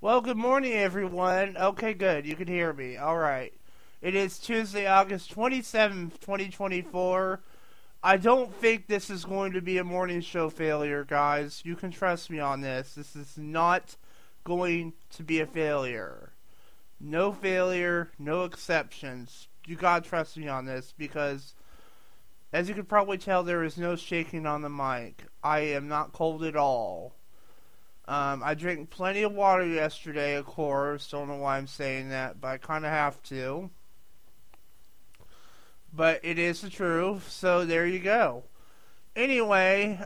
Well, good morning, everyone. Okay, good. You can hear me. All right. It is Tuesday, August 27th, 2024. I don't think this is going to be a morning show failure, guys. You can trust me on this. This is not going to be a failure. No failure, no exceptions. You gotta trust me on this because, as you can probably tell, there is no shaking on the mic. I am not cold at all. I drank plenty of water yesterday, of course. Don't know why I'm saying that, but I kind of have to. But it is the truth, so there you go. Anyway,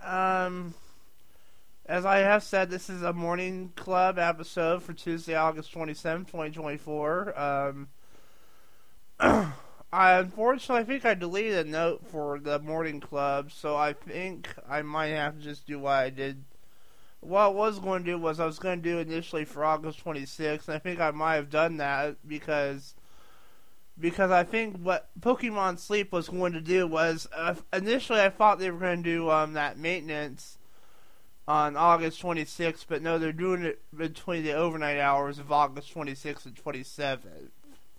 as I have said, this is a Morning Club episode for Tuesday, August 27th, 2024. Unfortunately, I think I deleted a note for the Morning Club, so I think I might have to just do what I did. What I was going to do was I was going to do initially for August 26th, and I think I might have done that because I think what Pokemon Sleep was going to do was initially I thought they were going to do that maintenance on August 26th, but no, they're doing it between the overnight hours of August 26th and 27th.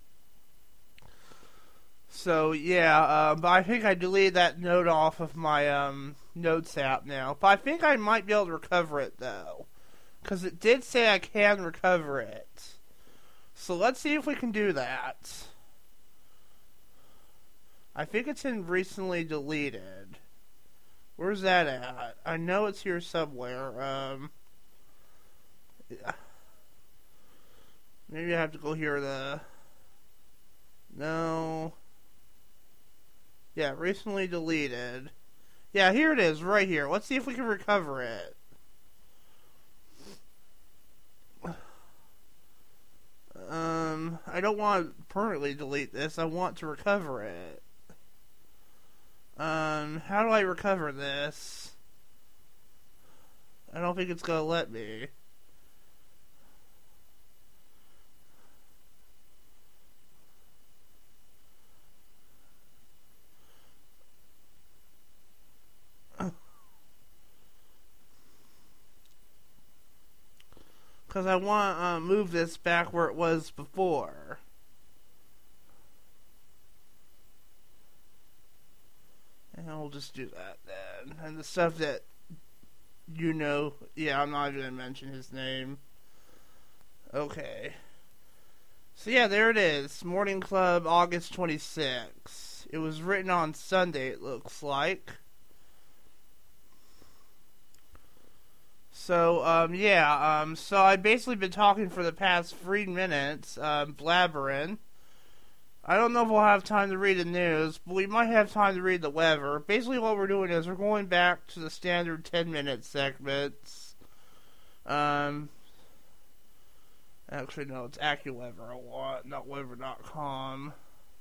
So yeah, but I think I deleted that note off of my notes app now. But I think I might be able to recover it though, because it did say I can recover it. So let's see if we can do that. I think it's in recently deleted. Where's that at? I know it's here somewhere. Yeah. Maybe I have to go here No. Yeah, recently deleted. Yeah, here it is, right here. Let's see if we can recover it. I don't want to permanently delete this. I want to recover it. How do I recover this? I don't think it's gonna let me. Because I want to move this back where it was before. And we'll just do that then. And the stuff that you know, yeah, I'm not even going to mention his name. Okay. So yeah, there it is. Morning Club, August 26th. It was written on Sunday, it looks like. So, so I've basically been talking for the past 3 minutes, blabbering. I don't know if we'll have time to read the news, but we might have time to read the weather. Basically what we're doing is we're going back to the standard 10-minute segments. Actually, no, it's AccuWeather I want, not weather.com.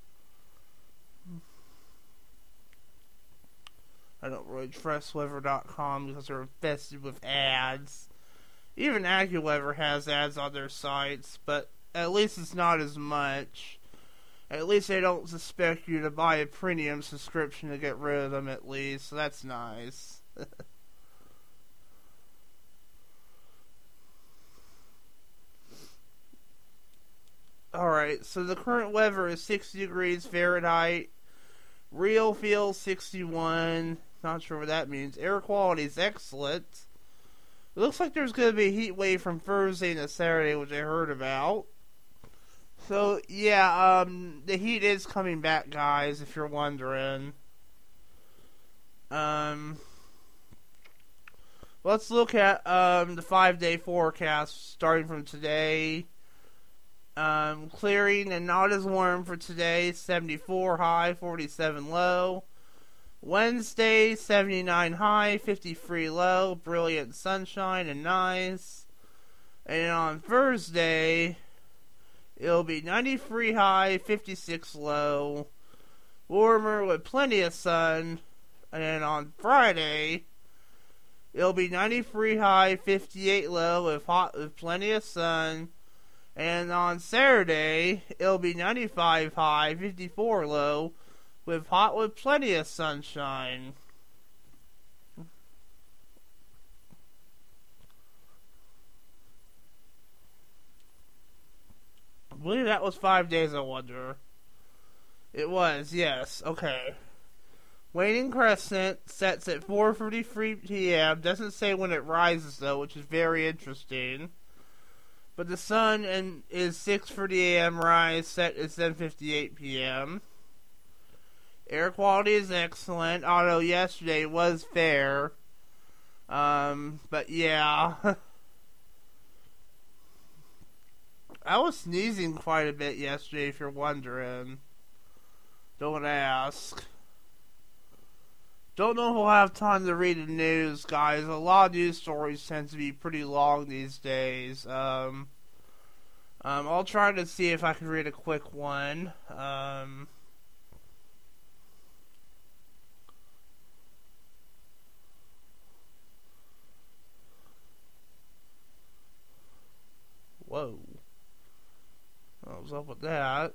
I don't really trust weather.com because they're infested with ads. Even AccuWeather has ads on their sites, but at least it's not as much. At least they don't suspect you to buy a premium subscription to get rid of them at least, so that's nice. Alright, so the current weather is 60 degrees Fahrenheit. Real feel 61. Not sure what that means. Air quality is excellent. It looks like there's going to be a heat wave from Thursday to Saturday, which I heard about. So, yeah, the heat is coming back, guys, if you're wondering. Let's look at the 5-day forecast starting from today. Clearing and not as warm for today, 74 high, 47 low. Wednesday, 79 high, 53 low, brilliant sunshine and nice. And on Thursday, it'll be 93 high, 56 low, warmer with plenty of sun. And on Friday, it'll be 93 high, 58 low, with plenty of sun. And on Saturday, it'll be 95 high, 54 low, with plenty of sunshine. that was 5 Days of Wonder. It was, yes. Okay. Waning crescent sets at 4:53 p.m. Doesn't say when it rises though, which is very interesting. But the sun is 6:30 a.m. rise, set at 7:58 p.m. Air quality is excellent, although yesterday was fair. But yeah. I was sneezing quite a bit yesterday, if you're wondering. Don't ask. Don't know if we'll have time to read the news, guys. A lot of news stories tend to be pretty long these days. I'll try to see if I can read a quick one. Whoa. What was up with that?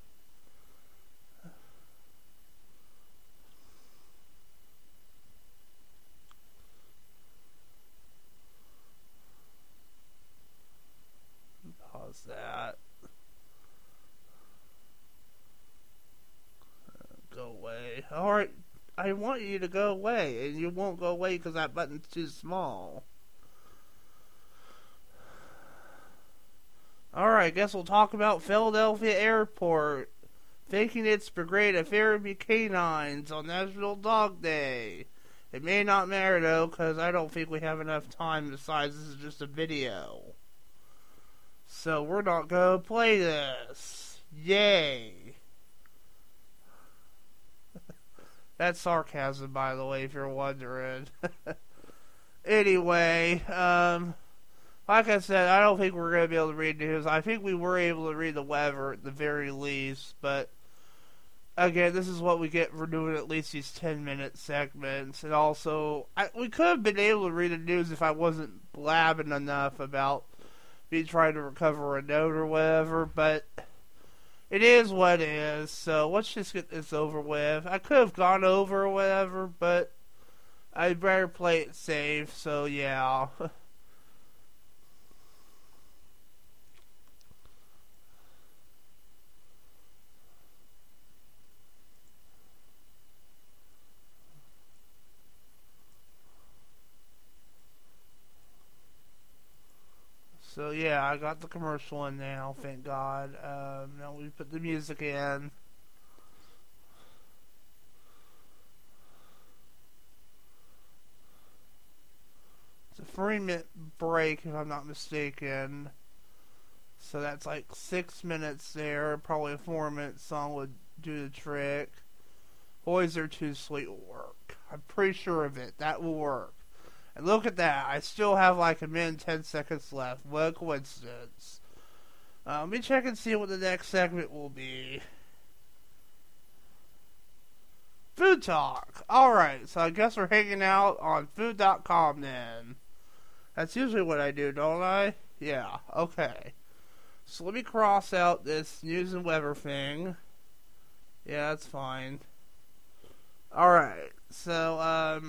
Pause that. Go away. Alright, I want you to go away, and you won't go away because that button's too small. Alright, guess we'll talk about Philadelphia Airport faking its brigade of therapy canines on National Dog Day. It may not matter though, because I don't think we have enough time, besides this is just a video. So we're not gonna play this. Yay. That's sarcasm, by the way, if you're wondering. Anyway, like I said, I don't think we're going to be able to read news. I think we were able to read the weather at the very least, but again, this is what we get for doing at least these 10-minute segments. And also, we could have been able to read the news if I wasn't blabbing enough about me trying to recover a note or whatever, but it is what it is, so let's just get this over with. I could have gone over or whatever, but I'd rather play it safe, so yeah. So yeah, I got the commercial in now, thank God. Now we put the music in. It's a 3-minute break, if I'm not mistaken. So that's like 6 minutes there. Probably a 4-minute song would do the trick. Boys Are Too Sweet will work. I'm pretty sure of it. That will work. And look at that. I still have like a minute and 10 seconds left. What a coincidence. Let me check and see what the next segment will be. Food Talk. Alright, so I guess we're hanging out on food.com then. That's usually what I do, don't I? Yeah, okay. So let me cross out this news and weather thing. Yeah, that's fine. Alright, so,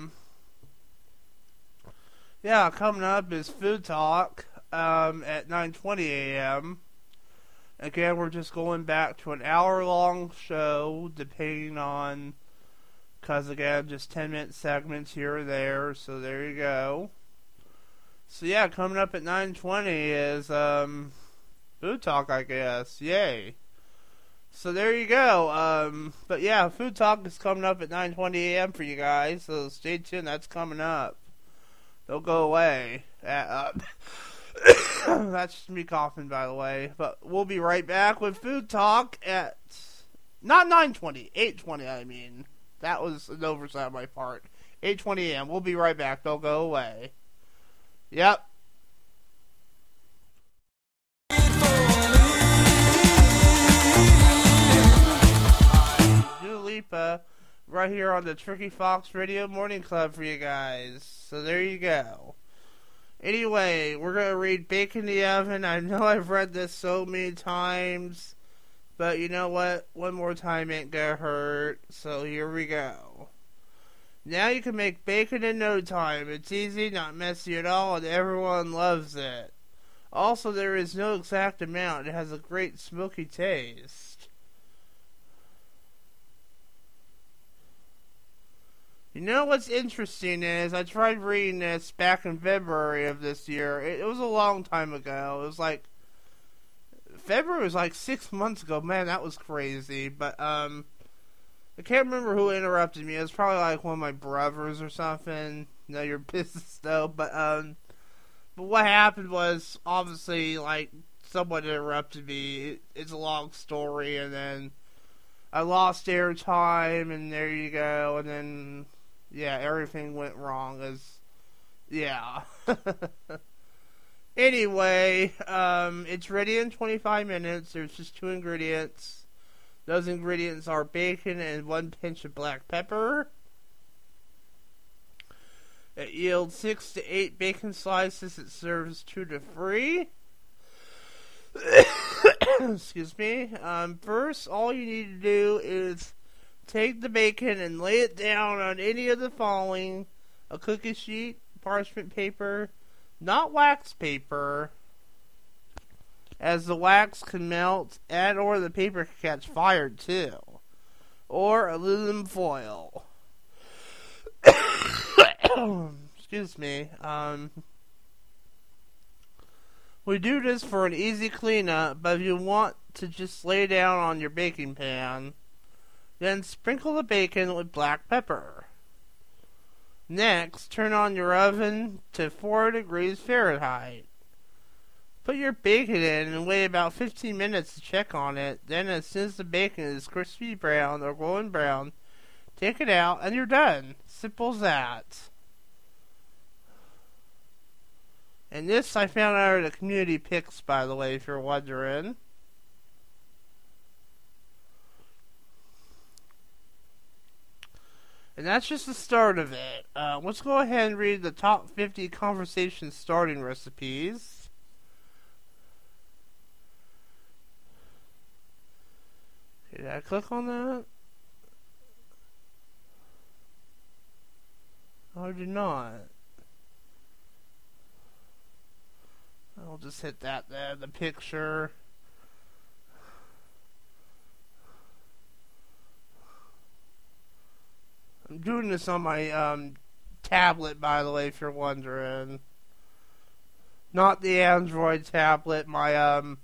yeah, coming up is Food Talk at 9:20 a.m. Again, we're just going back to an hour-long show, depending on, because again, just 10-minute segments here or there, so there you go. So yeah, coming up at 9:20 is Food Talk, I guess. Yay. So there you go. But yeah, Food Talk is coming up at 9:20 a.m. for you guys, so stay tuned, that's coming up. Don't go away. That's just me coughing, by the way. But we'll be right back with Food Talk at... Not 9:20, 8:20, I mean. That was an oversight on my part. 8:20 a.m. We'll be right back. Don't go away. Yep. Dua Lipa, right here on the Tricky Fox Radio Morning Club for you guys. So there you go. Anyway, we're going to read Bake in the Oven. I know I've read this so many times, but you know what? One more time ain't going to hurt. So here we go. Now you can make bacon in no time. It's easy, not messy at all, and everyone loves it. Also, there is no exact amount. It has a great smoky taste. You know what's interesting is I tried reading this back in February of this year. It was a long time ago. It was like February was like 6 months ago. Man, that was crazy. But I can't remember who interrupted me. It was probably like one of my brothers or something. Know your business though. But what happened was obviously like someone interrupted me. It's a long story, and then I lost airtime, and there you go, and then yeah, everything went wrong. Yeah. Anyway, it's ready in 25 minutes. There's just 2 ingredients. Those ingredients are bacon and 1 pinch of black pepper. It yields 6 to 8 bacon slices. It serves 2 to 3. Excuse me. First, all you need to do is take the bacon and lay it down on any of the following: a cookie sheet, parchment paper, not wax paper, as the wax can melt and or the paper can catch fire too, or aluminum foil. Excuse me. We do this for an easy cleanup, but if you want to just lay down on your baking pan, then sprinkle the bacon with black pepper. Next, turn on your oven to 4 degrees Fahrenheit. Put your bacon in and wait about 15 minutes to check on it. Then as soon as the bacon is crispy brown or golden brown, take it out and you're done. Simple as that. And this I found out at the community picks, by the way, if you're wondering. And that's just the start of it. Let's go ahead and read the top 50 conversation starting recipes. Did I click on that? Oh, I did not. I'll just hit that there, the picture. I'm doing this on my tablet, by the way, if you're wondering. Not the Android tablet, my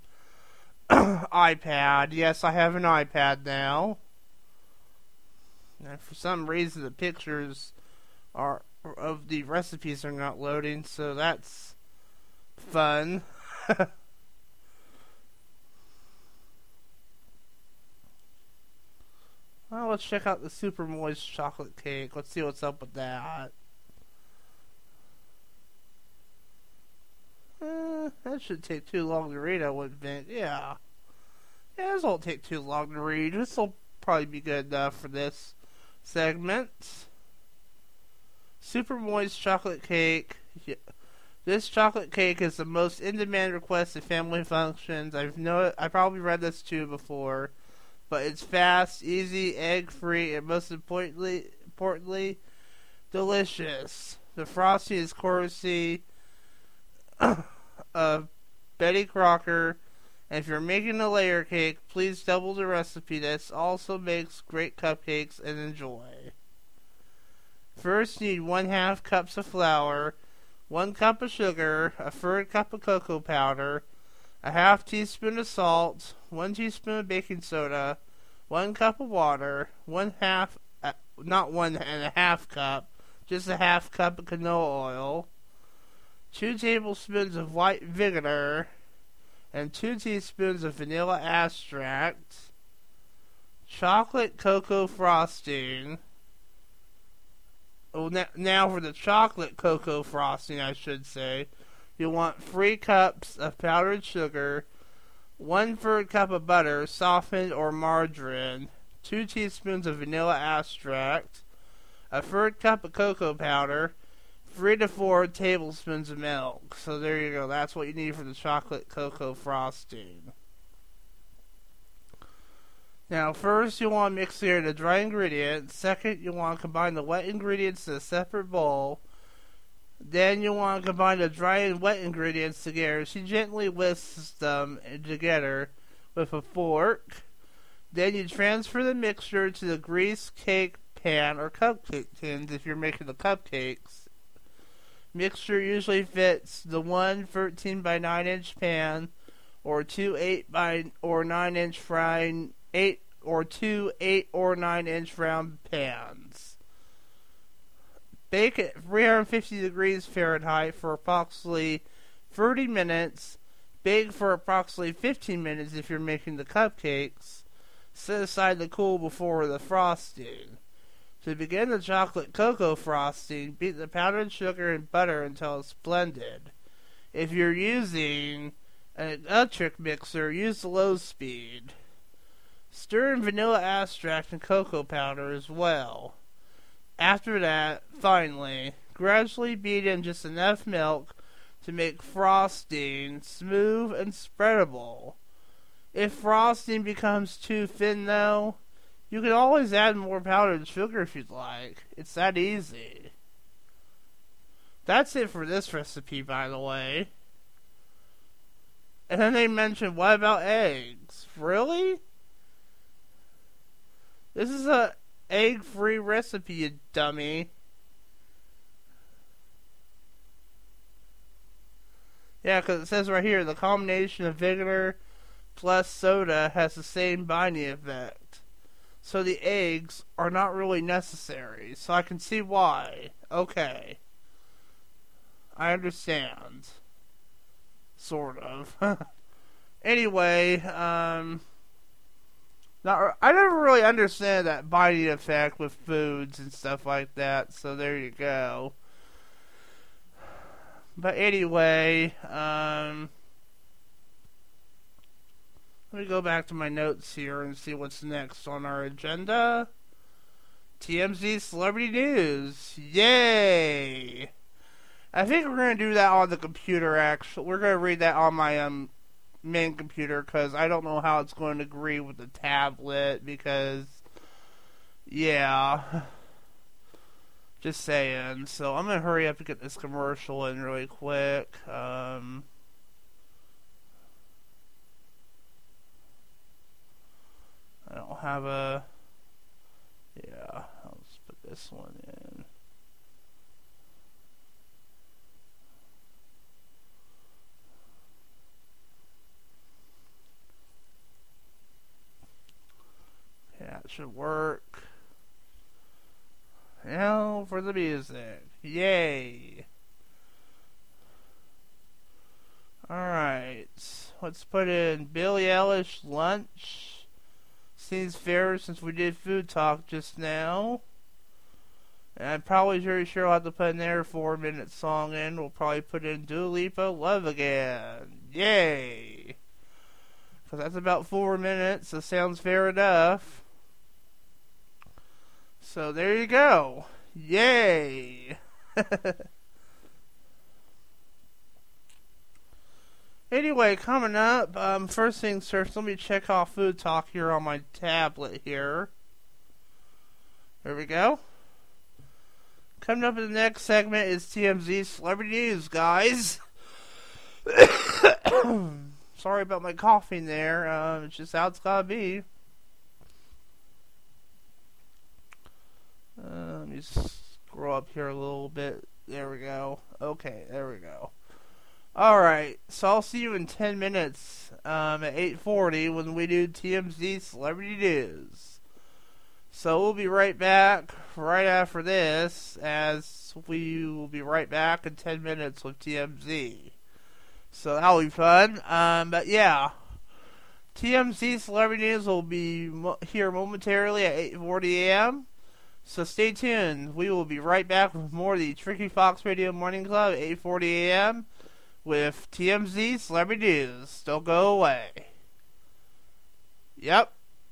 iPad. Yes, I have an iPad now. And for some reason, the pictures of the recipes are not loading, so that's fun. Well, let's check out the super moist chocolate cake. Let's see what's up with that. That shouldn't take too long to read, I would think. Yeah, this won't take too long to read. This will probably be good enough for this segment. Super moist chocolate cake. Yeah. This chocolate cake is the most in-demand request at family functions. I probably read this too before, but it's fast, easy, egg-free, and most importantly, delicious. The frosting is courtesy of Betty Crocker, and if you're making a layer cake, please double the recipe. This also makes great cupcakes and enjoy. First, you need 1/2 cups of flour, 1 cup of sugar, a 1/3 cup of cocoa powder, a 1/2 teaspoon of salt, 1 teaspoon of baking soda, 1 cup of water, not 1.5 cup, just a 1/2 cup of canola oil, 2 tablespoons of white vinegar, and 2 teaspoons of vanilla extract, chocolate cocoa frosting. Oh, now for the chocolate cocoa frosting, I should say. You want 3 cups of powdered sugar, 1/3 cup of butter, softened or margarine, 2 teaspoons of vanilla extract, a 1/3 cup of cocoa powder, 3 to 4 tablespoons of milk. So there you go. That's what you need for the chocolate cocoa frosting. Now, first you want to mix here the dry ingredients. Second, you want to combine the wet ingredients in a separate bowl. Then you want to combine the dry and wet ingredients together. She gently whisks them together with a fork. Then you transfer the mixture to the greased cake pan or cupcake tins if you're making the cupcakes. Mixture usually fits the one 13 by 9 inch pan or two 8 by or 9 inch frying 8 or two 8 or 9 inch round pans. Bake at 350 degrees Fahrenheit for approximately 30 minutes. Bake for approximately 15 minutes if you're making the cupcakes. Set aside to cool before the frosting. To begin the chocolate cocoa frosting, beat the powdered sugar and butter until it's blended. If you're using an electric mixer, use the low speed. Stir in vanilla extract and cocoa powder as well. After that, finally, gradually beat in just enough milk to make frosting smooth and spreadable. If frosting becomes too thin, though, you can always add more powdered sugar if you'd like. It's that easy. That's it for this recipe, by the way. And then they mentioned, what about eggs? Really? This is a egg-free recipe, you dummy. Yeah, because it says right here, the combination of vinegar plus soda has the same binding effect. So the eggs are not really necessary. So I can see why. Okay. I understand. Sort of. Anyway, I never really understand that binding effect with foods and stuff like that, so there you go. But anyway, let me go back to my notes here and see what's next on our agenda. TMZ Celebrity News. Yay! I think we're going to do that on the computer, actually. We're going to read that on my main computer, because I don't know how it's going to agree with the tablet, because, yeah, just saying. So I'm going to hurry up and get this commercial in really quick. I don't have a, yeah, let's put this one in. Yeah, it should work. Now for the music. Yay! Alright, let's put in Billie Eilish Lunch. Seems fair since we did Food Talk just now. And I'm probably very sure I'll have to put in their 4-minute song in. We'll probably put in Dua Lipa, Love Again. Yay! Because that's about 4 minutes, so sounds fair enough. So there you go. Yay! Anyway, coming up, first things first, let me check off Food Talk here on my tablet here. There we go. Coming up in the next segment is TMZ Celebrity News, guys. Sorry about my coughing there. It's just how it's gotta be. Let me scroll up here a little bit. There we go. Okay, there we go. Alright, so I'll see you in 10 minutes at 8:40 when we do TMZ Celebrity News. So we'll be right back right after this, as we will be right back in 10 minutes with TMZ. So that'll be fun. But yeah, TMZ Celebrity News will be here momentarily at 8:40 a.m. So stay tuned. We will be right back with more of the Tricky Fox Radio Morning Club at 8:40 a.m. with TMZ Celebrity News. Don't go away. Yep.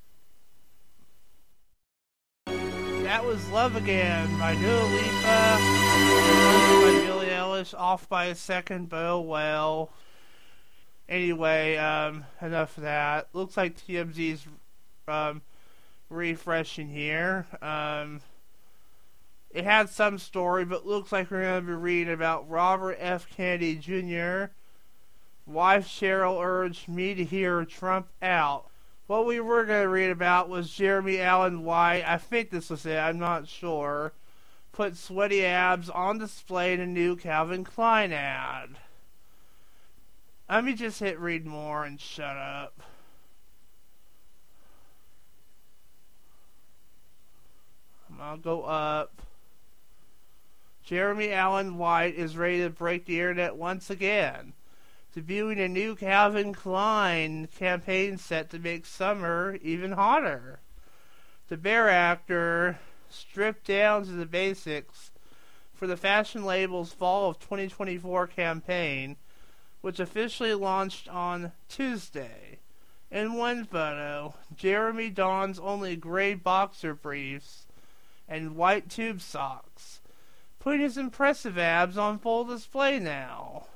That was Love Again by Dua Lipa. By Billie Eilish, off by a second, but oh well. Anyway, enough of that. Looks like TMZ's refreshing here. It had some story, but looks like we're going to be reading about Robert F. Kennedy Jr. Wife Cheryl urged me to hear Trump out. What we were going to read about was Jeremy Allen White. I think this was it, I'm not sure. Put sweaty abs on display in a new Calvin Klein ad. Let me just hit read more and shut up. I'll go up. Jeremy Allen White is ready to break the internet once again, debuting a new Calvin Klein campaign set to make summer even hotter. The Bear actor stripped down to the basics for the fashion label's fall of 2024 campaign, which officially launched on Tuesday. In one photo, Jeremy dons only gray boxer briefs and white tube socks, putting his impressive abs on full display now.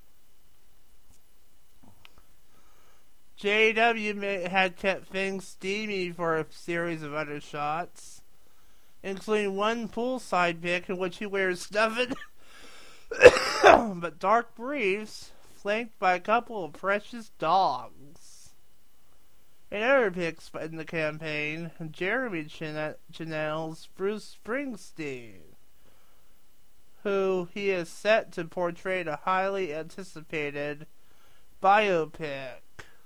JW had kept things steamy for a series of other shots, including one poolside pic in which he wears stuffed but dark briefs flanked by a couple of precious dogs. In other pics in the campaign, Jeremy channels Bruce Springsteen, who he is set to portray the highly anticipated biopic.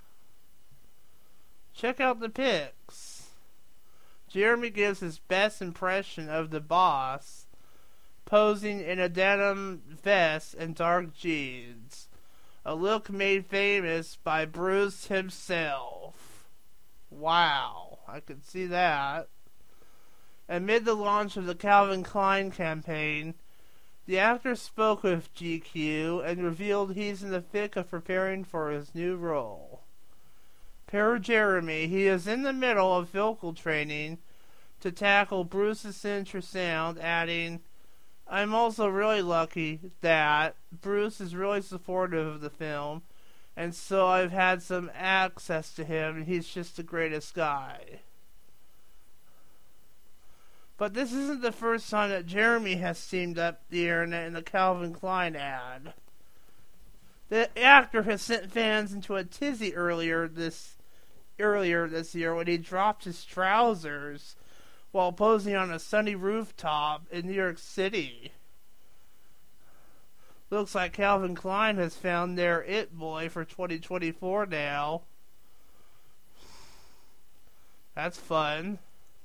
Check out the pics. Jeremy gives his best impression of the boss, posing in a denim vest and dark jeans, a look made famous by Bruce himself. Wow, I could see that. Amid the launch of the Calvin Klein campaign, the actor spoke with GQ and revealed he's in the thick of preparing for his new role. Per Jeremy, he is in the middle of vocal training to tackle Bruce's signature sound, adding, "I'm also really lucky that Bruce is really supportive of the film, and so I've had some access to him, and he's just the greatest guy." But this isn't the first time that Jeremy has steamed up the internet in the Calvin Klein ad. The actor has sent fans into a tizzy earlier this year when he dropped his trousers while posing on a sunny rooftop in New York City. Looks like Calvin Klein has found their it boy for 2024 now. That's fun.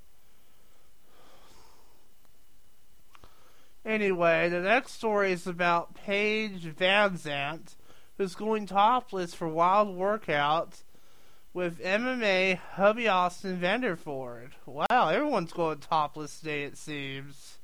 Anyway, the next story is about Paige VanZant, who's going topless for wild workouts with MMA hubby Austin Vanderford. Wow, everyone's going topless today, it seems.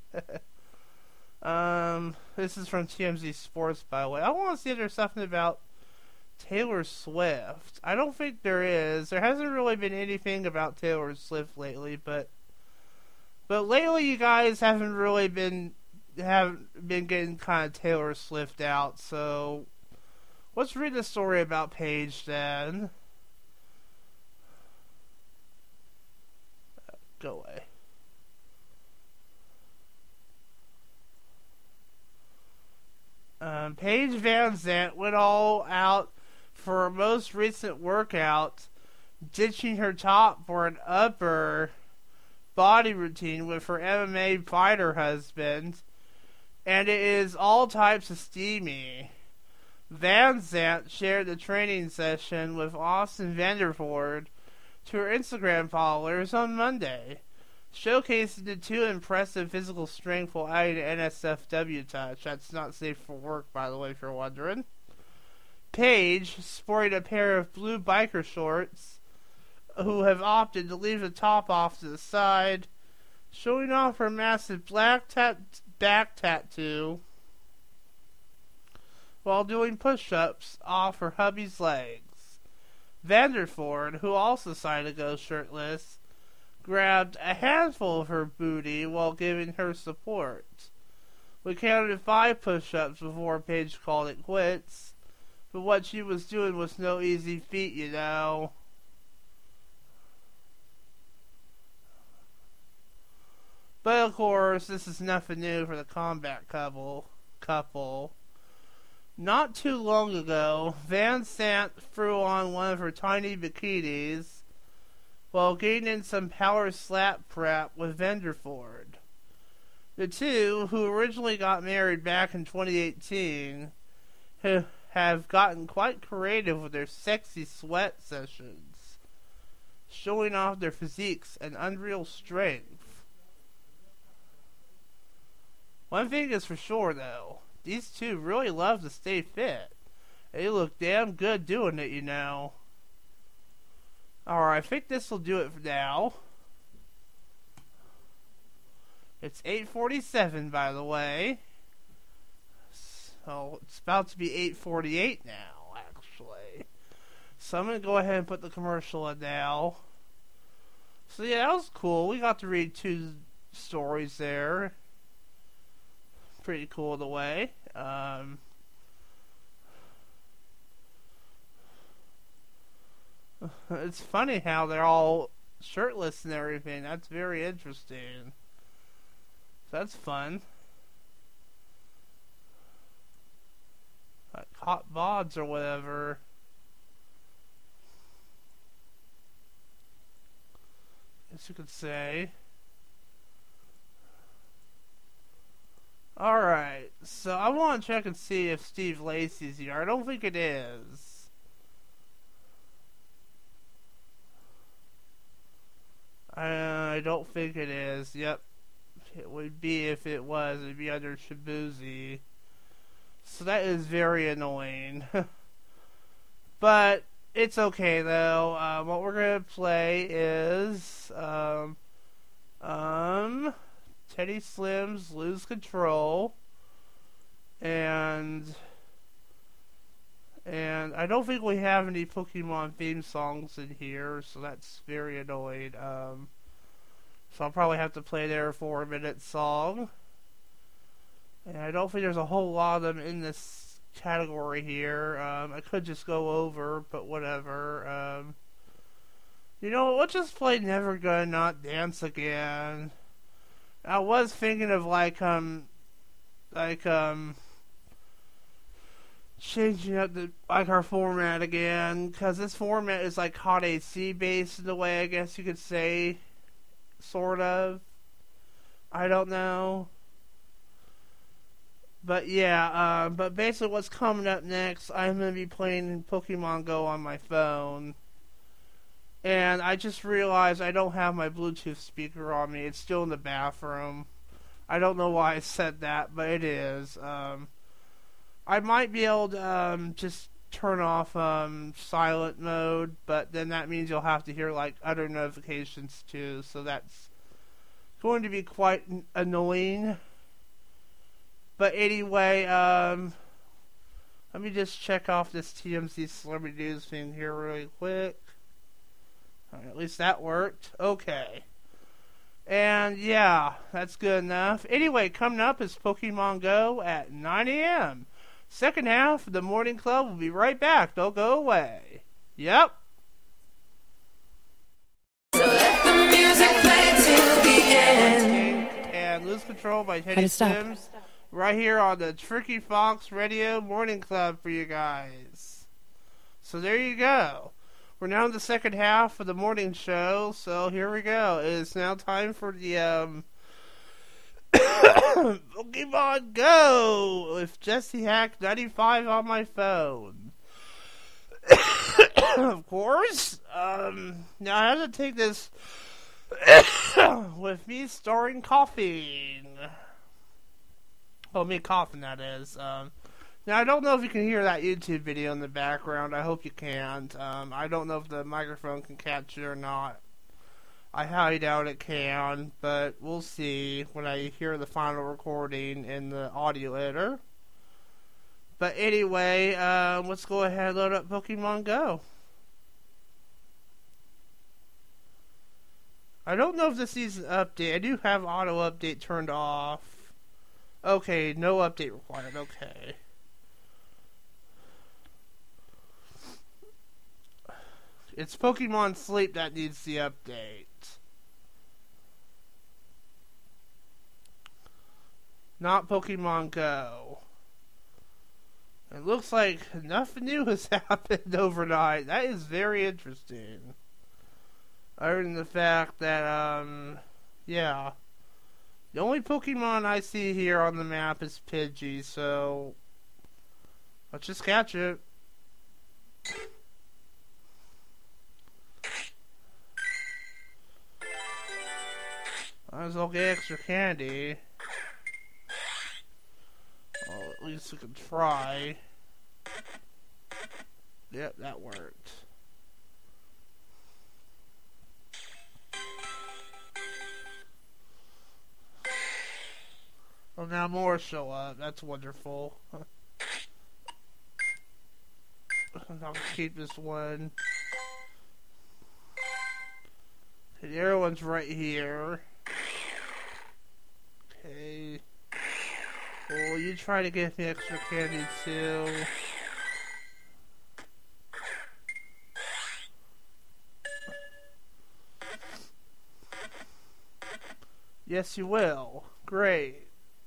This is from TMZ Sports, by the way. I want to see if there's something about Taylor Swift. I don't think there is. There hasn't really been anything about Taylor Swift lately, but lately you guys haven't really been getting kind of Taylor Swift out. So let's read the story about Paige then. Go away. Paige VanZant went all out for her most recent workout, ditching her top for an upper body routine with her MMA fighter husband, and it is all types of steamy. VanZant shared the training session with Austin Vanderford to her Instagram followers on Monday, showcasing the two impressive physical strength while adding an NSFW touch. That's not safe for work, by the way, if you're wondering. Paige, sporting a pair of blue biker shorts, who have opted to leave the top off to the side, showing off her massive black back tattoo while doing push-ups off her hubby's legs. Vanderford, who also decided to go shirtless, grabbed a handful of her booty while giving her support. We counted 5 push-ups before Paige called it quits, but what she was doing was no easy feat, you know. But of course, this is nothing new for the combat couple. Not too long ago, Van Sant threw on one of her tiny bikinis while getting some power slap prep with Vanderford. The two, who originally got married back in 2018, have gotten quite creative with their sexy sweat sessions, showing off their physiques and unreal strength. One thing is for sure, though. These two really love to stay fit. They look damn good doing it, you know. Alright, I think this will do it for now. It's 8:47, by the way. So, it's about to be 8:48 now, actually. So, I'm going to go ahead and put the commercial in now. So, yeah, that was cool. We got to read 2 stories there. Pretty cool in a way. It's funny how they're all shirtless and everything. That's very interesting. So that's fun. Like hot bods or whatever. Guess you could say. Alright, so I want to check and see if Steve Lacy's here. I don't think it is. I don't think it is. Yep. It would be if it was. It would be under Shibuzi. So that is very annoying. But it's okay though. What we're going to play is... Teddy Slim's Lose Control, and I don't think we have any Pokemon theme songs in here, so that's very annoying. So I'll probably have to play their 4-minute song, and I don't think there's a whole lot of them in this category here. I could just go over, but whatever. You know, let's just play Never Gonna Not Dance Again. I was thinking of changing up our format again, because this format is like Hot AC based in a way, I guess you could say, sort of. I don't know, but yeah. But basically, what's coming up next? I'm gonna be playing Pokemon Go on my phone. And I just realized I don't have my Bluetooth speaker on me. It's still in the bathroom. I don't know why I said that, but it is. I might be able to just turn off silent mode, but then that means you'll have to hear like other notifications too. So that's going to be quite annoying. But anyway, let me just check off this TMZ Celebrity News thing here really quick. At least that worked. Okay. And yeah, that's good enough. Anyway, coming up is Pokemon Go at 9 a.m. Second half of the Morning Club will be right back. Don't go away. Yep. So let the music play till the end. And Lose Control by Teddy Sims. Right here on the Tricky Fox Radio Morning Club for you guys. So there you go. We're now in the second half of the morning show, so here we go. It is now time for the Pokemon Go with Jesse Hack 95 on my phone. Of course. Now I have to take this with me starting coughing. Oh, me coughing, that is. Now, I don't know if you can hear that YouTube video in the background. I hope you can't. I don't know if the microphone can catch it or not. I highly doubt it can, but we'll see when I hear the final recording in the audio editor. But anyway, let's go ahead and load up Pokemon Go. I don't know if this needs an update. I do have auto update turned off. Okay, no update required. Okay. It's Pokemon Sleep that needs the update. not Pokemon Go. It looks like nothing new has happened overnight. That is very interesting. Other than the fact that, yeah. The only Pokemon I see here on the map is Pidgey, so let's just catch it. Might as well get extra candy. Well, at least we can try. Yep, that worked. Well, now more show up. That's wonderful. I'll keep this one. The other one's right here. Okay. Well, you try to give me extra candy too. Yes, you will. Great.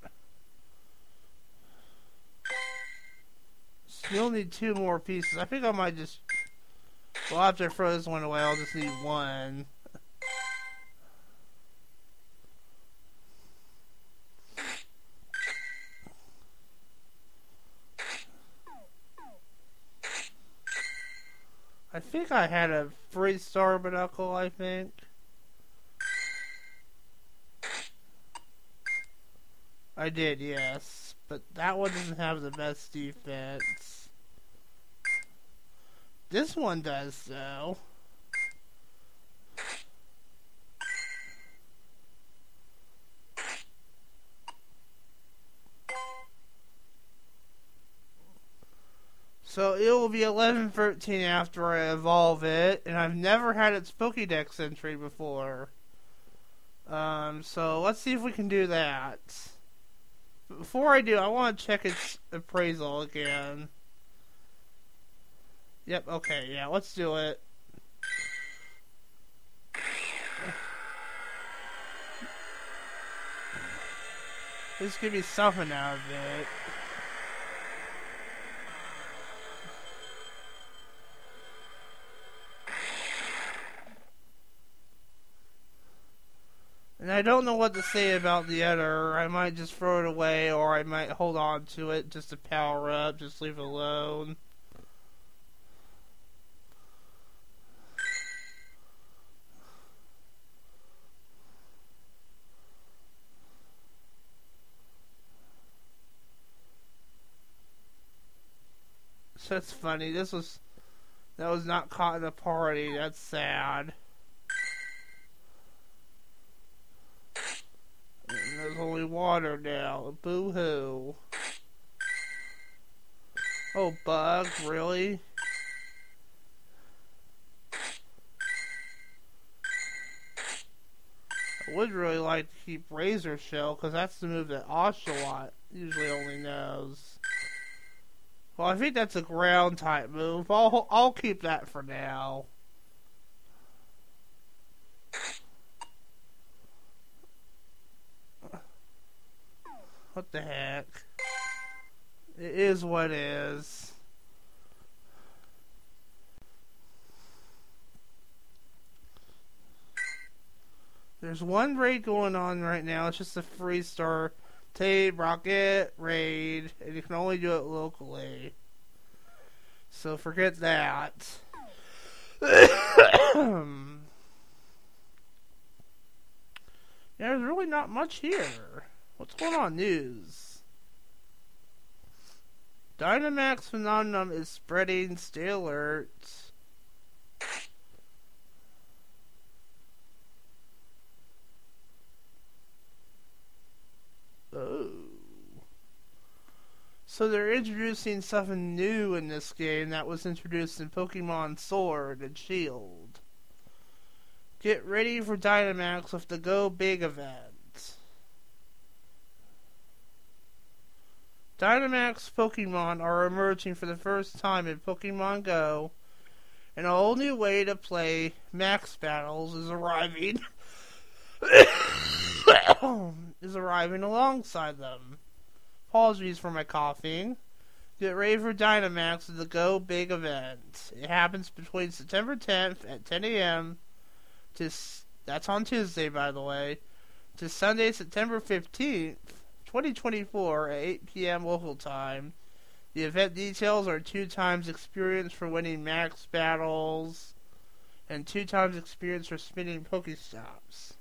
You'll need 2 more pieces. I think I might just... Well, after I throw this one away, I'll just need 1. I think I had a 3-star Binacle, I think. I did, yes. But that one doesn't have the best defense. This one does, though. So it will be 11-13 after I evolve it, and I've never had its Pokédex entry before. So let's see if we can do that. But before I do, I want to check its appraisal again. Yep, okay, yeah, let's do it. This could be something out of it. And I don't know what to say about the other. I might just throw it away, or I might hold on to it just to power up, just leave it alone. That's funny. That was not caught in a party. That's sad. And there's only water now. Boo-hoo. Oh, bug, really? I would really like to keep Razor Shell, because that's the move that Oshawott usually only knows. Well, I think that's a ground type move. I'll keep that for now. What the heck? It is what it is. There's one raid going on right now. It's just a 3-star Tade Rocket raid, and you can only do it locally. So forget that. Yeah, there's really not much here. What's going on, news? Dynamax phenomenon is spreading. Stay alert. Oh. So they're introducing something new in this game that was introduced in Pokemon Sword and Shield. Get ready for Dynamax with the Go Big event. Dynamax Pokemon are emerging for the first time in Pokemon Go, and a whole new way to play Max battles is arriving. is arriving alongside them. Apologies for my coughing. Get ready for Dynamax at the Go Big event. It happens between September 10th at 10 a.m. That's on Tuesday, by the way, to Sunday, September 15th, 2024 at 8 p.m. local time. The event details are 2 times experience for winning max battles and 2 times experience for spinning Pokestops.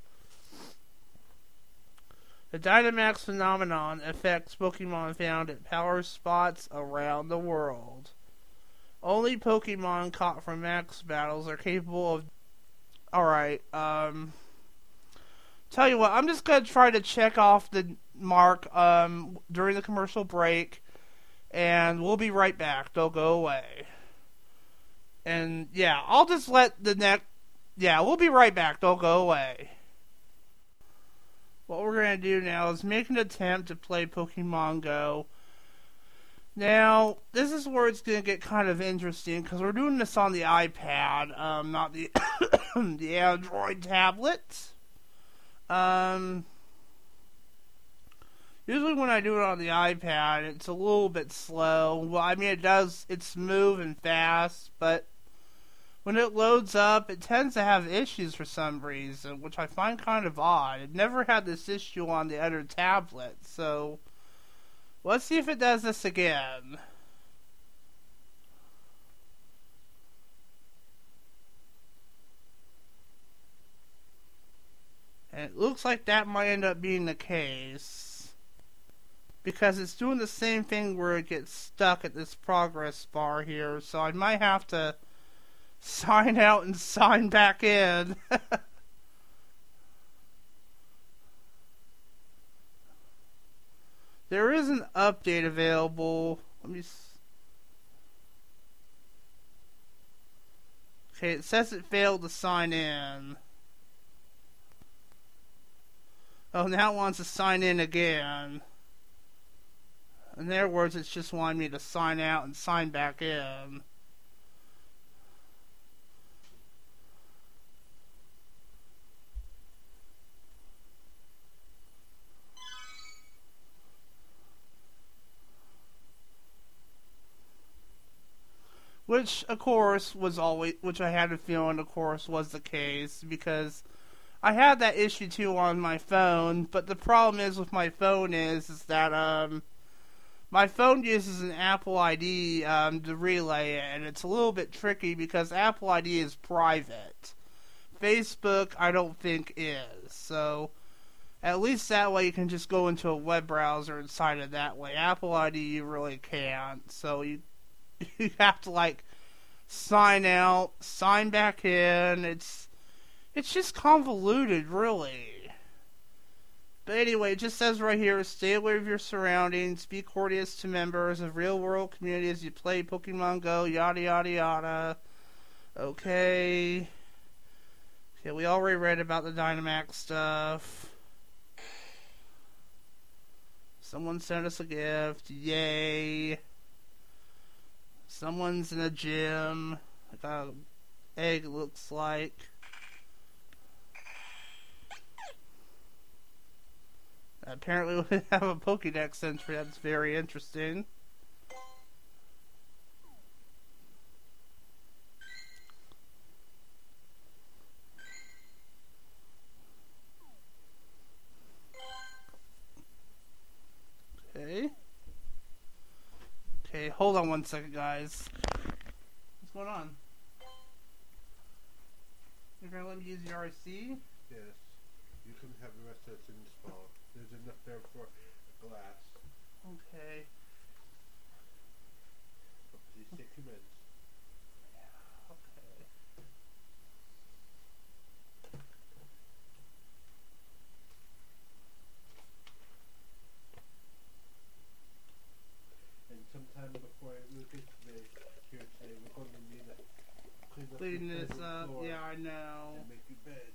The Dynamax phenomenon affects Pokemon found at power spots around the world. Only Pokemon caught from max battles are capable of... Alright, tell you what, I'm just going to try to check off the mark during the commercial break, and we'll be right back. Don't go away. And, yeah, I'll just let the next... Yeah, we'll be right back. Don't go away. What we're going to do now is make an attempt to play Pokemon Go. Now, this is where it's going to get kind of interesting, because we're doing this on the iPad, not the the Android tablet. Usually when I do it on the iPad, it's a little bit slow. Well, I mean, it's smooth and fast, but when it loads up, it tends to have issues for some reason, which I find kind of odd. It never had this issue on the other tablet, so let's see if it does this again. And it looks like that might end up being the case, because it's doing the same thing where it gets stuck at this progress bar here, so I might have to sign out and sign back in. There is an update available. Okay, it says it failed to sign in. Oh, now it wants to sign in again. In their words, it's just wanting me to sign out and sign back in. Which, of course, which I had a feeling, of course, was the case, because I had that issue too on my phone, but the problem is with my phone is that, my phone uses an Apple ID, to relay it, and it's a little bit tricky because Apple ID is private. Facebook, I don't think is, so at least that way you can just go into a web browser and sign it that way. Apple ID you really can't, so you have to, like, sign out, sign back in. It's just convoluted, really. But anyway, it just says right here, stay aware of your surroundings, be courteous to members of real-world community as you play Pokemon Go, yada yada yada. Okay. Okay, we already read about the Dynamax stuff. Someone sent us a gift, yay. Someone's in a gym. Like a egg looks like. Apparently we have a Pokédex entry. That's very interesting. Okay. Okay, hold on 1 second, guys. What's going on? You're gonna let me use the RC? Yes. You can have the rest of it in the spot. There's enough there for a glass. Okay. Please take 2 minutes. Yeah, okay. And sometime before we get to the here today, we're going to need to Clean this up. floor Yeah, I know. and make your bed.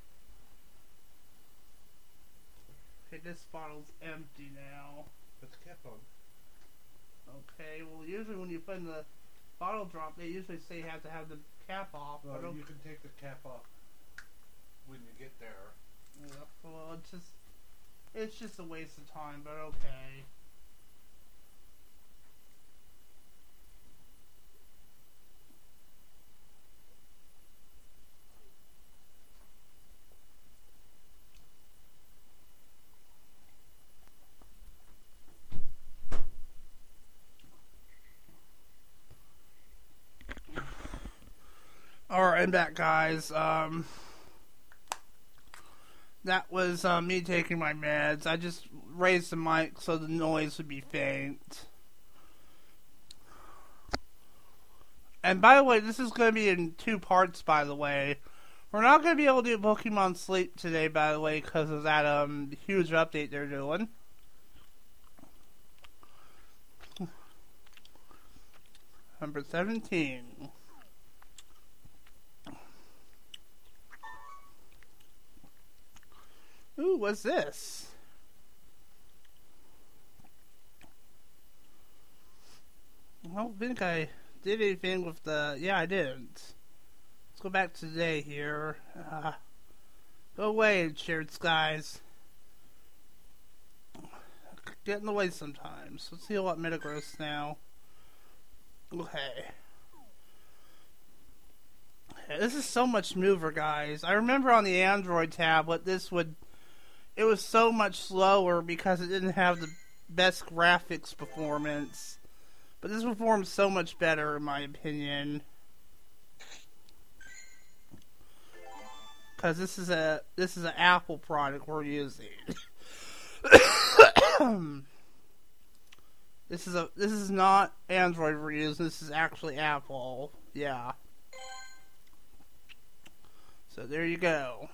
Okay, this bottle's empty now. Put the cap on. Okay, well, usually when you put in the bottle drop, they usually say you have to have the cap off. Well, but you can take the cap off when you get there. yeah, well, it's just It's just a waste of time, but okay. Alright, I'm back, guys. That was me taking my meds. I just raised the mic so the noise would be faint. And by the way, this is going to be in 2 parts, by the way. We're not going to be able to do Pokemon Sleep today, by the way, because of that huge update they're doing. Number 17. Ooh, what's this? I don't think I did anything with the... Yeah, I didn't. Let's go back to today here. Go away, shared skies. Get in the way sometimes. Let's heal up Metagross now. Okay. This is so much smoother, guys. I remember on the Android tablet, it was so much slower because it didn't have the best graphics performance. But this performs so much better, in my opinion. Because this is an Apple product we're using. This is not Android we're using. This is actually Apple. Yeah. So there you go.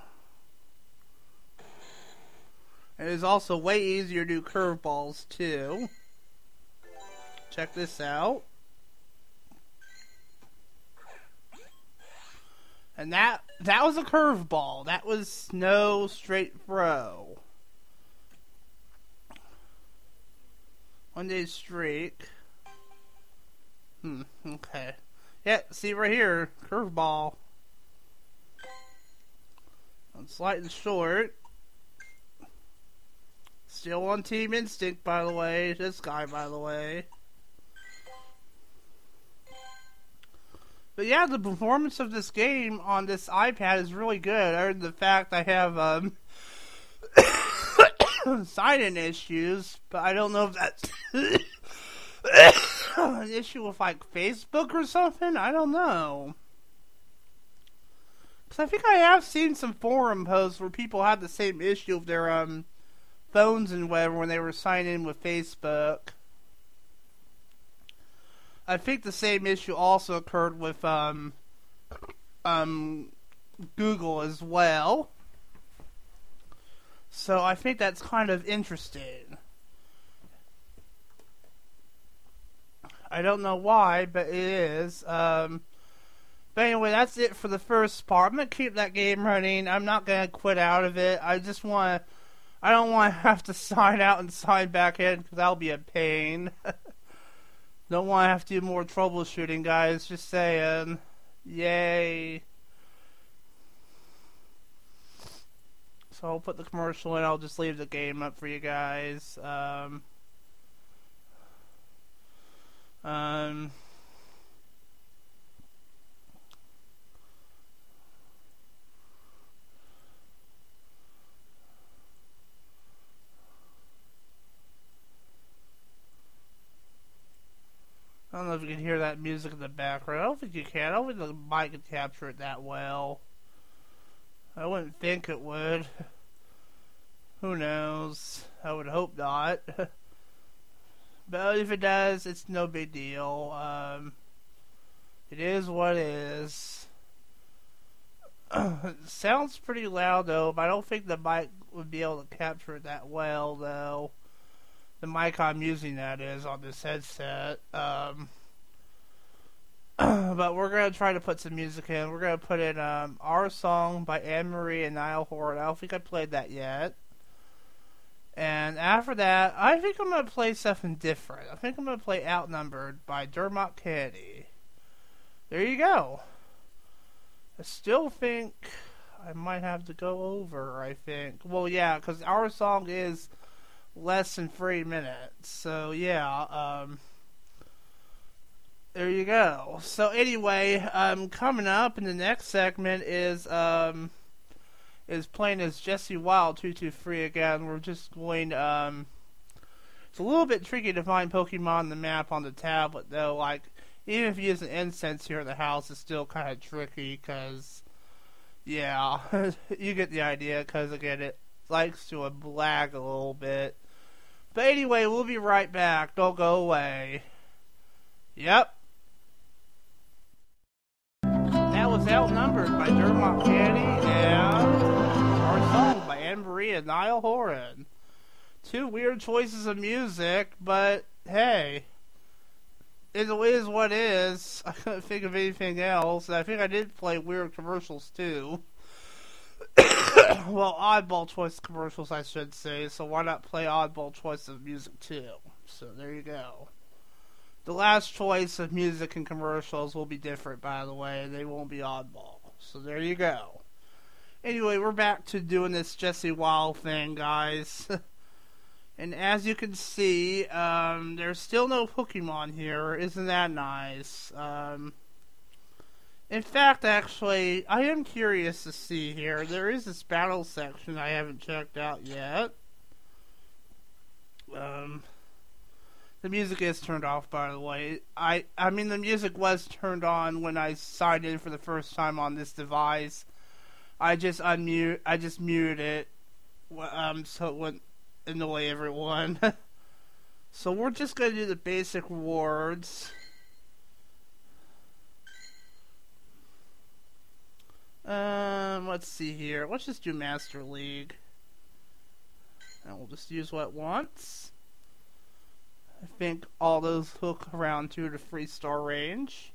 It is also way easier to do curveballs too. Check this out. And that was a curveball. That was no straight throw. 1 day streak. Okay. Yeah, see right here. Curveball. It's light and short. Still on Team Instinct, by the way. This guy, by the way. But yeah, the performance of this game on this iPad is really good. Other than the fact I have sign-in issues, but I don't know if that's an issue with like Facebook or something. I don't know. Because I think I have seen some forum posts where people had the same issue with their phones and whatever when they were signed in with Facebook. I think the same issue also occurred with Google as well. So I think that's kind of interesting. I don't know why, but it is. But anyway, that's it for the first part. I'm going to keep that game running. I'm not going to quit out of it. I don't want to have to sign out and sign back in, because that'll be a pain. Don't want to have to do more troubleshooting, guys. Just saying. Yay. So I'll put the commercial in. I'll just leave the game up for you guys. I don't know if you can hear that music in the background. I don't think you can. I don't think the mic can capture it that well. I wouldn't think it would. Who knows? I would hope not. But if it does, it's no big deal. It is what it is. It sounds pretty loud though, but I don't think the mic would be able to capture it that well though. The mic I'm using, that is, on this headset. But we're going to try to put some music in. We're going to put in Our Song by Anne-Marie and Niall Horan. I don't think I played that yet. And after that, I think I'm going to play something different. I think I'm going to play Outnumbered by Dermot Kennedy. There you go. I still think I might have to go over, I think. Well, yeah, because our song is less than 3 minutes. So, yeah, there you go. So, anyway, coming up in the next segment is playing as Jesse Wild 223 again. We're just going, it's a little bit tricky to find Pokemon on the map on the tablet, though. Like, even if you use an incense here in the house, it's still kind of tricky, because, yeah, you get the idea, because, again, it likes to lag a little bit. But anyway, we'll be right back. Don't go away. Yep. That was Outnumbered by Dermot Candy, and our song by Anne Marie and Niall Horan. Two weird choices of music, but hey, it is what it is. I couldn't think of anything else. I think I did play weird commercials too. Well, oddball choice commercials, I should say. So why not play oddball choice of music too? So there you go. The last choice of music and commercials will be different, by the way. They won't be oddball. So there you go. Anyway, we're back to doing this Jesse Wild thing, guys. And as you can see, there's still no Pokemon here. Isn't that nice? In fact, actually, I am curious to see here. There is this battle section I haven't checked out yet. The music is turned off, by the way. I mean, the music was turned on when I signed in for the first time on this device. I just muted it, so it wouldn't annoy everyone. So we're just gonna do the basic rewards. Let's see here. Let's just do Master League. And we'll just use what once. I think all those hook around 2 to 3 star range.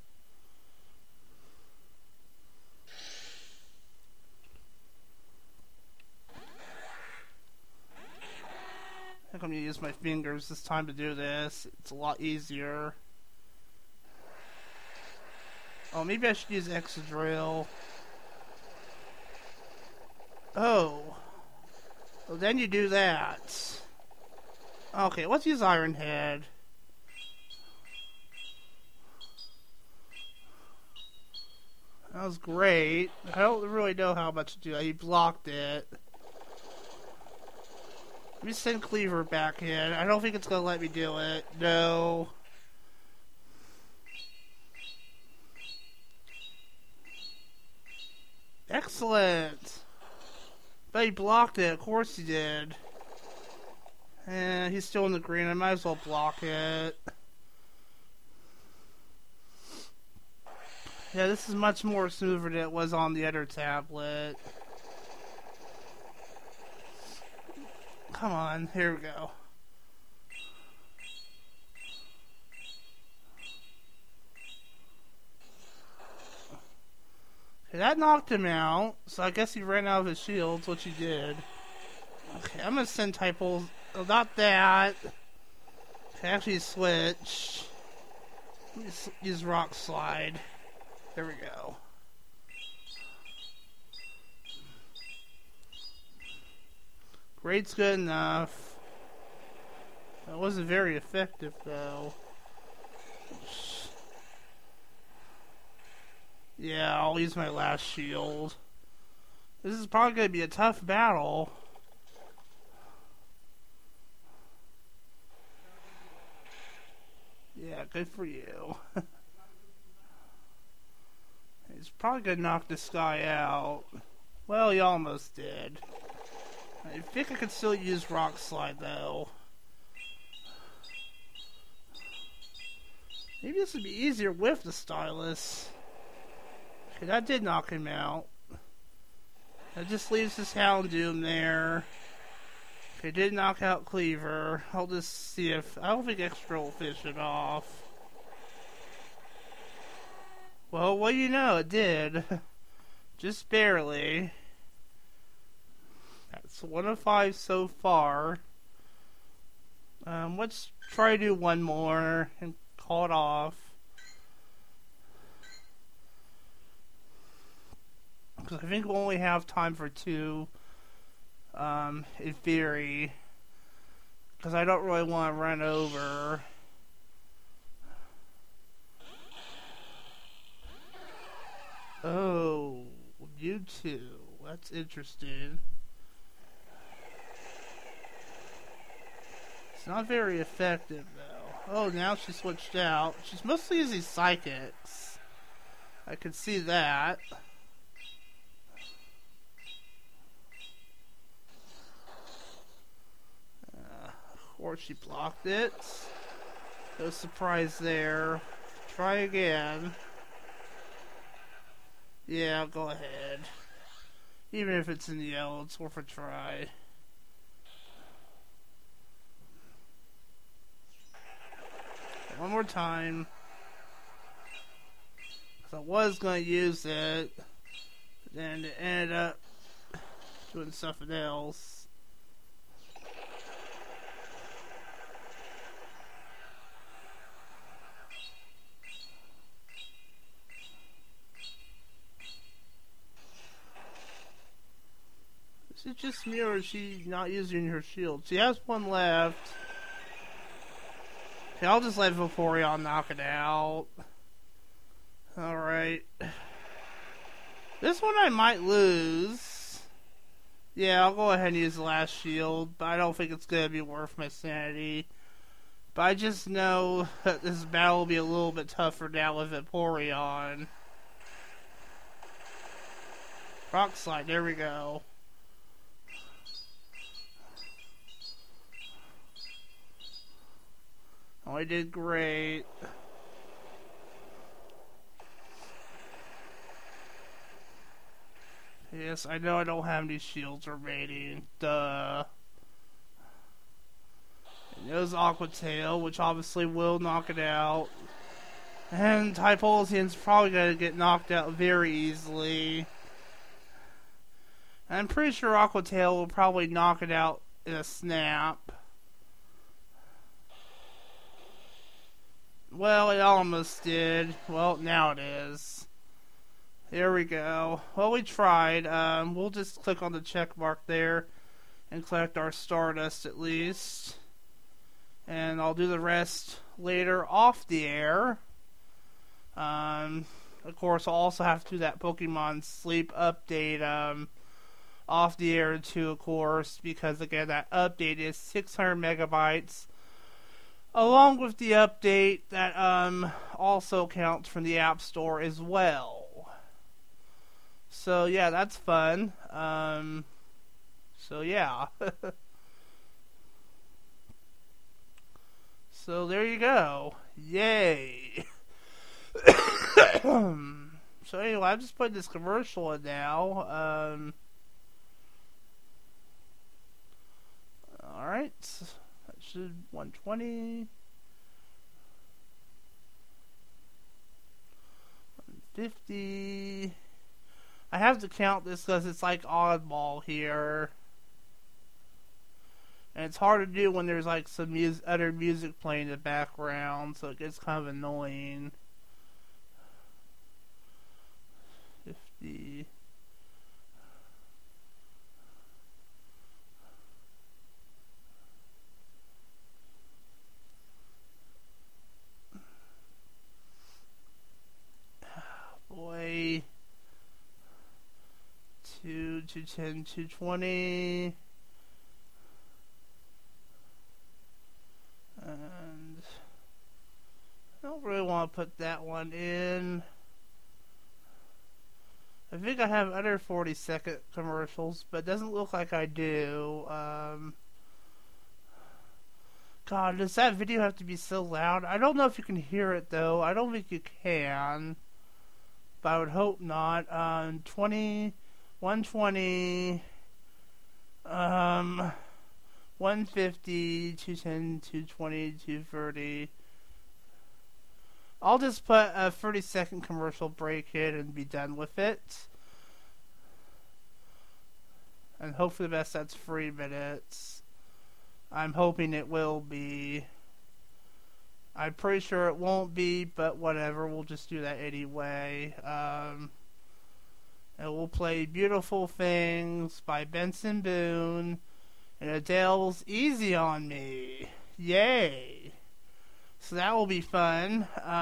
I think I'm going to use my fingers this time to do this. It's a lot easier. Oh, maybe I should use Excadrill. Oh. Well, then you do that. Okay, let's use Iron Head. That was great. I don't really know how much to do. He blocked it. Let me send Cleaver back in. I don't think it's going to let me do it. No. Excellent. But he blocked it. Of course he did. And he's still in the green. I might as well block it. Yeah, this is much more smoother than it was on the other tablet. Come on, here we go. Okay, that knocked him out, so I guess he ran out of his shields, which he did. Okay, I'm gonna send Typhoon. Oh, not that. Okay, actually switch. Let me use Rock Slide. There we go. Great's good enough. That wasn't very effective, though. Yeah, I'll use my last shield. This is probably going to be a tough battle. Yeah, good for you. He's probably going to knock this guy out. Well, he almost did. I think I could still use Rock Slide, though. Maybe this would be easier with the Stylus. Okay, that did knock him out. That just leaves his Houndoom there. Okay, did knock out Cleaver. I'll just see if... I don't think Extra will finish it off. Well, what do you know? It did. Just barely. That's 1 of 5 so far. Let's try to do one more and call it off. Because I think we'll only have time for 2, in theory. Because I don't really want to run over. Oh, you two. That's interesting. It's not very effective, though. Oh, now she switched out. She's mostly using psychics. I could see that. Or she blocked it. No surprise there. Try again. Yeah, go ahead. Even if it's in yellow, it's worth a try. One more time. Because I was going to use it. But then it ended up doing something else. Is it just me, or is she not using her shield? She has one left. Okay, I'll just let Vaporeon knock it out. Alright. This one I might lose. Yeah, I'll go ahead and use the last shield, but I don't think it's going to be worth my sanity. But I just know that this battle will be a little bit tougher now with Vaporeon. Rock Slide, there we go. Oh, I did great. Yes, I know I don't have any shields remaining. Duh. And there's Aqua Tail, which obviously will knock it out. And Typhlosion's probably going to get knocked out very easily. I'm pretty sure Aqua Tail will probably knock it out in a snap. Well, it almost did. Well, now it is. There we go. Well, we tried. We'll just click on the check mark there and collect our Stardust at least. And I'll do the rest later off the air. Of course, I'll also have to do that Pokemon Sleep update off the air too, of course, because again, that update is 600 megabytes. Along with the update that also counts from the App Store as well. So yeah, that's fun. So yeah. So there you go. Yay. So anyway, I'm just putting this commercial in now. Alright. That should 120. 150. I have to count this because it's like oddball here. And it's hard to do when there's like some other music playing in the background, so it gets kind of annoying. 50. Boy. 210, 220. And I don't really want to put that one in. I think I have other 40-second commercials, but it doesn't look like I do. God, does that video have to be so loud? I don't know if you can hear it, though. I don't think you can. But I would hope not. 120, 150, 210, 220, 230. I'll just put a 30-second commercial break in and be done with it. And hopefully the best that's 3 minutes. I'm hoping it will be. I'm pretty sure it won't be, but whatever. We'll just do that anyway. And we'll play Beautiful Things by Benson Boone and Adele's Easy on Me. Yay! So that will be fun.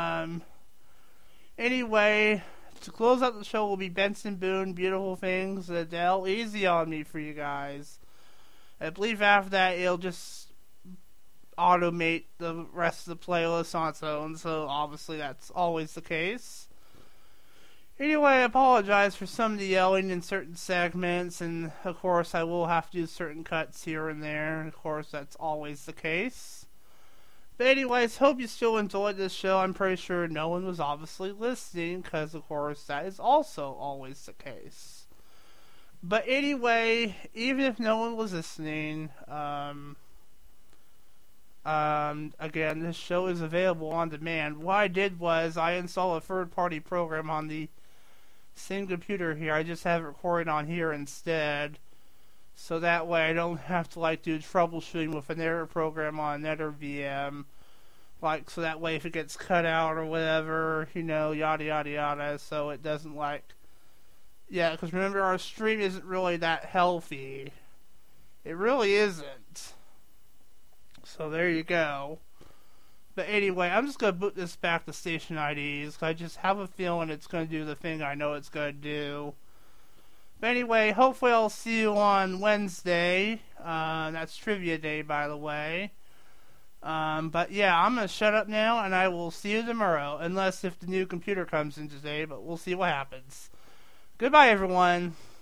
Anyway, to close out the show will be Benson Boone, Beautiful Things, and Adele, Easy on Me for you guys. I believe after that it'll just automate the rest of the playlist on its own, so obviously that's always the case. Anyway, I apologize for some of the yelling in certain segments, and of course I will have to do certain cuts here and there, and of course that's always the case. But anyways, hope you still enjoyed this show. I'm pretty sure no one was obviously listening, because of course that is also always the case. But anyway, even if no one was listening, again, this show is available on demand. What I did was I installed a third-party program on the same computer here. I just have it recorded on here instead, so that way I don't have to do troubleshooting with another program on another VM, so that way if it gets cut out or whatever, yada yada yada, so it doesn't because remember, our stream isn't really that healthy. It really isn't. So there you go. But anyway, I'm just going to boot this back to station IDs, because I just have a feeling it's going to do the thing I know it's going to do. But anyway, hopefully I'll see you on Wednesday. That's Trivia Day, by the way. But yeah, I'm going to shut up now, and I will see you tomorrow. Unless if the new computer comes in today, but we'll see what happens. Goodbye, everyone.